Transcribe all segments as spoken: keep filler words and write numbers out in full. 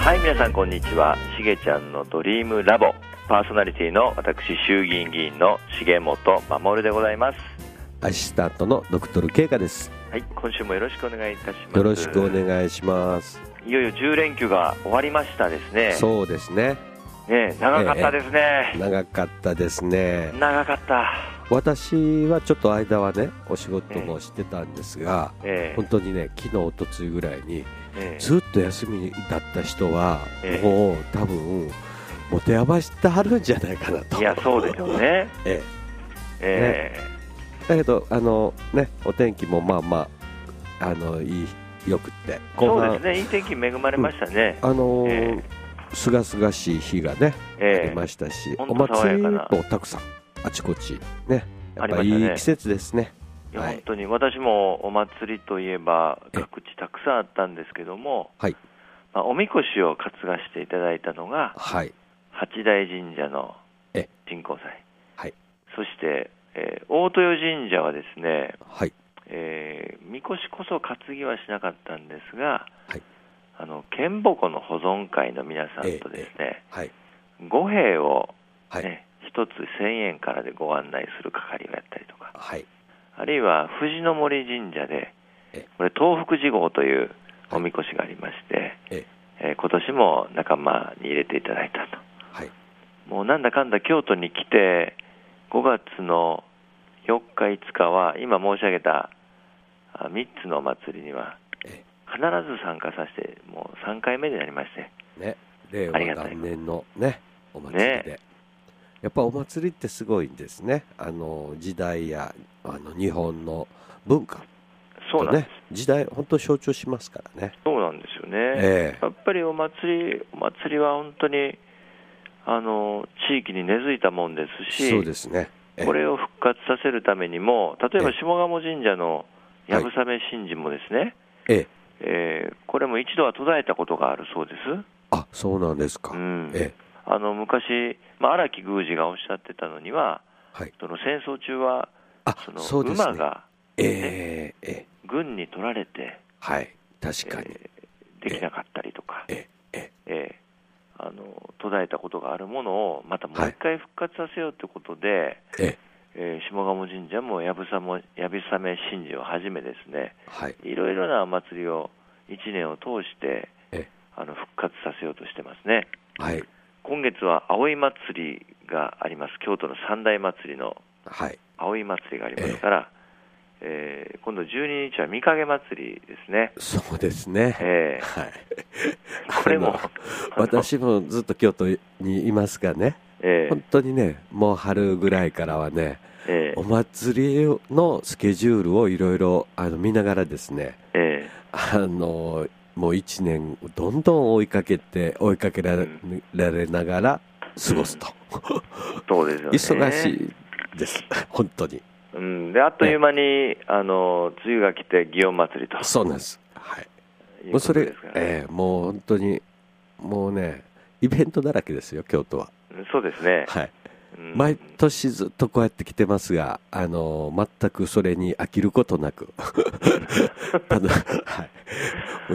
はい、皆さんこんにちは。しげちゃんのドリームラボパーソナリティの私衆議院議員の重本守でございます。 アシスタントのドクトル慶香です。 はい、今週もよろしくお願いいたします。 よろしくお願いします。 いよいよじゅう連休が終わりましたですね。 そうですね。 ね、長かったですね、 ええ、長かったですね。 長かった。 私はちょっと間はねお仕事もしてたんですが、 ええ、 本当にね昨日おとついぐらいに、 ええ、 ずっと休みだった人は、 ええ、 もう多分持て余してはるんじゃないかなと。 いやそうですよねええええ、 ね、だけどあの、ね、お天気もまあまあ、あのいいよくってそうですね、いい天気恵まれましたね、 うん、あのーええ、 すがすがしい日がね、ええ、ありましたし、お祭りもたくさんあちこちね、やっぱりいい季節ですね。 いや、はい、本当に私もお祭りといえば各地たくさんあったんですけども、はい、まあ、おみこしを担がしていただいたのが、はい、八大神社の神幸祭、はい、そして、えー、大豊神社はですね、はい、えー、みこしこそ担ぎはしなかったんですが、はい、あの剣鉾の保存会の皆さんとですね、はい、御幣を、ね、はい、一つせんえんからでご案内する係をやったりとか、はい、あるいは藤の森神社でこれ東福寺号というおみこしがありまして、はい、えー、今年も仲間に入れていただいたと、はい、もうなんだかんだ京都に来てごがつのよっかいつかは今申し上げたみっつのお祭りには必ず参加させてもうさんかいめになりまして、ね、 令和元年のねお祭りで、ね、やっぱお祭りってすごいんですね。あの時代やあの日本の文化と、ね、そうなんです。時代本当象徴しますからね。 そうなんですよね、えー、やっぱりお祭りお祭りは本当にあの地域に根付いたもんですし、 そうですね、 えー、これを復活させるためにも例えば下鴨神社のやぶさめ神事もですね、えーえー、これも一度は途絶えたことがあるそうです。 あ、そうなんですか、うん、えー、あの昔荒木宮司がおっしゃってたのには、はい、その戦争中はその馬が、ね、えーえー、軍に取られて、 はい、確かに、 えー、できなかったりとか、えーえーえー、あの途絶えたことがあるものをまたもう一回復活させようということで、はい、ええー、下鴨神社もやぶさもやぶさめ神事をはじめですね、はい、いろいろなお祭りをいちねんを通してあの復活させようとしてますね、はい、今月は葵祭りがあります。京都の三大祭りの葵祭りがありますから、えーえー、今度じゅうににちは御影祭りですね。 そうですね、えーはい、 これも私もずっと京都にいますがね、えー、本当にねもう春ぐらいからはね、えー、お祭りのスケジュールをいろいろ見ながらですね、えー、あのもういちねんどんどん追いかけて追いかけられ、うん、られながら過ごすと、うん、 そうですよね、 忙しいです本当に、 うん、であっという間にあの梅雨が来て祇園祭りと。 そうなんです、はい、もうそれ、えー、もう本当にもうねイベントだらけですよ京都は。 そうですね、はい、 うん、毎年ずっとこうやって来てますが、あの全くそれに飽きることなくただ、はい、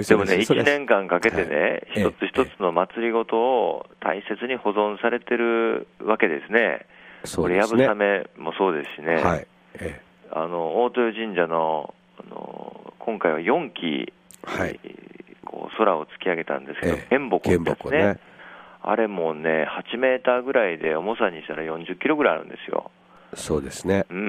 でもねいちねんかんかけてね、はい、一つ一つの祭りごとを大切に保存されてるわけですね。そうですね、これやぶさめもそうですしね、はい、ええ、あの大豊神社 の, あの今回はよんき、はい、こう空を突き上げたんですけど、剣鉾ですね、ね、あれもねはちメーターぐらいで重さにしたらよんじゅっキロぐらいあるんですよ。 そうですね、 うん、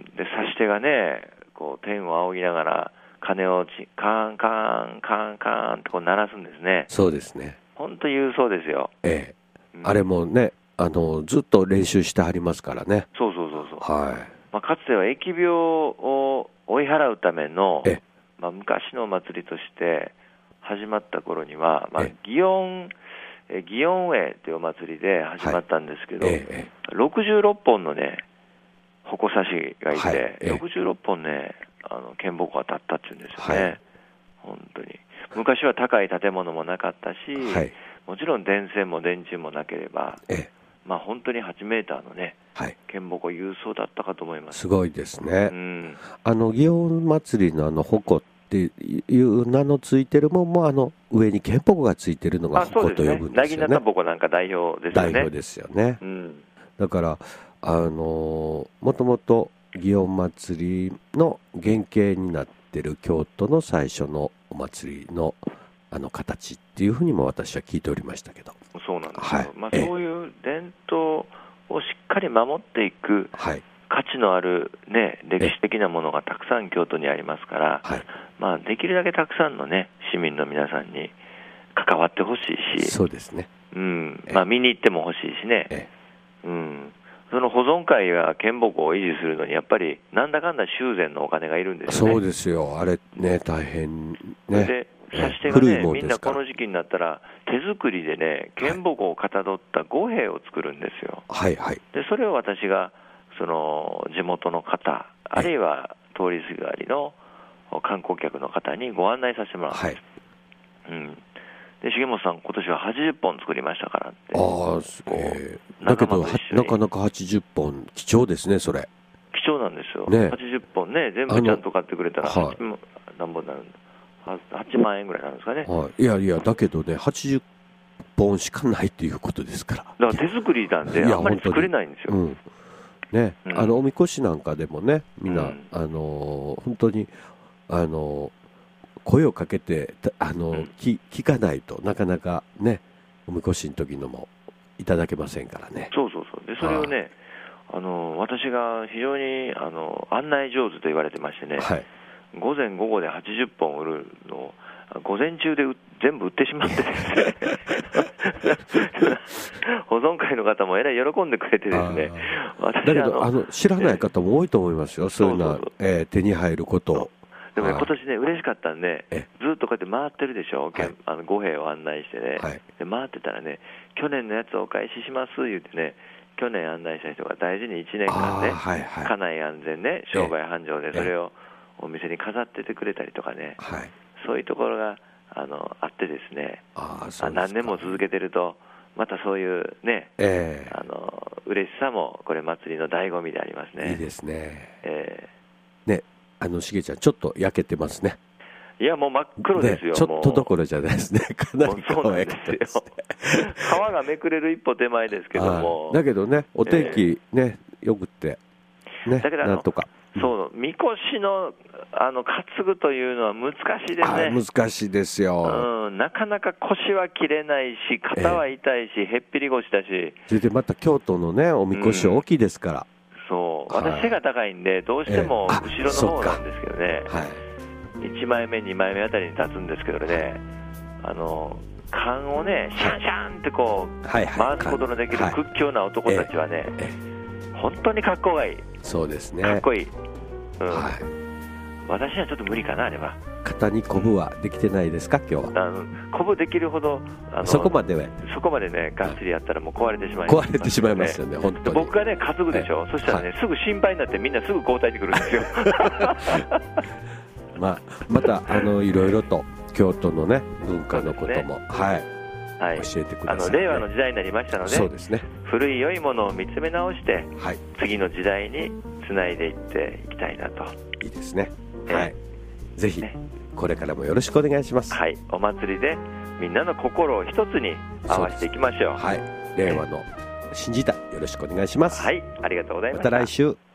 で指し手がねこう天を仰ぎながら鐘をちカーンカーンカーンカーンとこう鳴らすんですね。 そうですね、 本当勇壮ですよ、 ええ、うん、あれもねあのずっと練習してはりますからね。 そうそうそうそう、 はい、 まあ、かつては疫病を追い払うための、まあ、昔のお祭りとして始まった頃には、まあ、祇園祇園会というお祭りで始まったんですけど、はい、ろくじゅうろっぽんのね鉾指がいて、はい、ろくじゅうろっぽんねあの剣鉾が立ったっていうんですよね、はい、本当に昔は高い建物もなかったし、はい、もちろん電線も電柱もなければ、まあ、本当にはちメーターのね、はい、剣鉾勇壮だったかと思います。 すごいですね、うん、あの祇園祭りのあの鉾っっていう名のついてるもんも、あの上に剣鉾がついてるのが鉾と呼ぶんですよね。 なぎなた鉾なんか代表ですよね。 代表ですよね、うん、だからあのもともと祇園祭の原型になってる京都の最初のお祭りのあの形っていうふうにも私は聞いておりましたけど。 そうなんですよ、はい、まあ、そういう伝統をしっかり守っていく、はい、価値のある、ね、歴史的なものがたくさん京都にありますから、はい、まあ、できるだけたくさんの、ね、市民の皆さんに関わってほしいし、 そうですね、 うん、まあ、見に行ってもほしいしね、うん、その保存会や剣鉾を維持するのにやっぱりなんだかんだ修繕のお金がいるんですよね。 そうですよ、あれね、大変ね。 で指し手がね、みんなこの時期になったら手作りでね、剣鉾をかたどった五兵を作るんですよ。 はいはい。 でそれを私がその地元の方、あるいは通りすがりの観光客の方にご案内させてもらうんです、はい、うん、で重本さん今年ははちじゅっぽん作りましたからって。 ああ、すげえ。だけどなかなかはちじゅっぽん貴重ですね。それ貴重なんですよ、ね、はちじゅっぽんね、全部ちゃんと買ってくれたらはち、はい、何本になるんだ、はちまんえんぐらいなんですかね、 はい、いやいや、だけどね、はちじゅっぽんしかないということですから。 だから手作りなんであんまり作れないんですよ、うんね、うん、あのおみこしなんかでもね、みんな、うん、あの本当にあの声をかけてあの、うん、聞, 聞かないとなかなかね、おみこしの時のもいただけませんからね。 そうそうそう、でそれをね、あの私が非常にあの案内上手と言われてましてね、はい、午前午後ではちじゅっぽん売るのを午前中で全部売ってしまってですね保存会の方もえらい喜んでくれてですね、 だけどあの知らない方も多いと思いますよ、えー、そういうのは、えー、手に入ることを。 でもね、今年ね嬉しかったんで、ずっとこうやって回ってるでしょ、はい、あの五兵を案内してね、はい、で回ってたらね、去年のやつをお返しします言ってね、去年案内した人が大事にいちねんかんね、はいはい、家内安全ね、商売繁盛でそれをお店に飾っててくれたりとかね、はい、そういうところが あのあってですね、ああ、そうですか。何年も続けてるとまたそういうね、えー、あの嬉しさもこれ祭りの醍醐味でありますね。 いいですね、えー、ね、あのしげちゃんちょっと焼けてますね。 いやもう真っ黒ですよ、 ね、ちょっとどころじゃないですね、かなりそうなんですよ皮がめくれる一歩手前ですけども、 だけどね、お天気ね、えー、よくってね、だけどなんとかそう、みこしのあの担ぐというのは難しいですね。 難しいですよ、 うん、なかなか腰は切れないし、肩は痛いし、えー、へっぴり腰だし、 それでまた京都のねおみこし大きいですから、 うん、そう、私背が高いんでどうしても後ろの方なんですけどね、えーはい、いちまいめにまいめあたりに立つんですけどね、あの缶をねシャンシャンってこう、はいはい、回すことのできる屈強な男たちはね、えーえー、本当にかっこがいい。 そうですね、 かっこいい、うん、はい、私はちょっと無理かな、あれは。 肩にコブはできてないですか、今日は。 あのコブできるほどあのそこまではそこまでね、がっつりやったらもう壊れてしまいます、ね、 壊れてしまいますよね、本当に。 僕がね担ぐでしょ、はい、そしたらね、はい、すぐ心配になってみんなすぐ交代してくるんですよまあ、またあのいろいろと京都のね文化のことも、ね、はいはい、教えてください、ね、 あの令和の時代になりましたので、 そうですね、 古い良いものを見つめ直して、はい、次の時代につないでいっていきたいなと。 いいですね、えー、はい、ぜひ、ね、これからもよろしくお願いします。 はい、お祭りでみんなの心を一つに合わせていきましょう。 はい、令和の新時代よろしくお願いします。 はい、ありがとうございました。 また来週。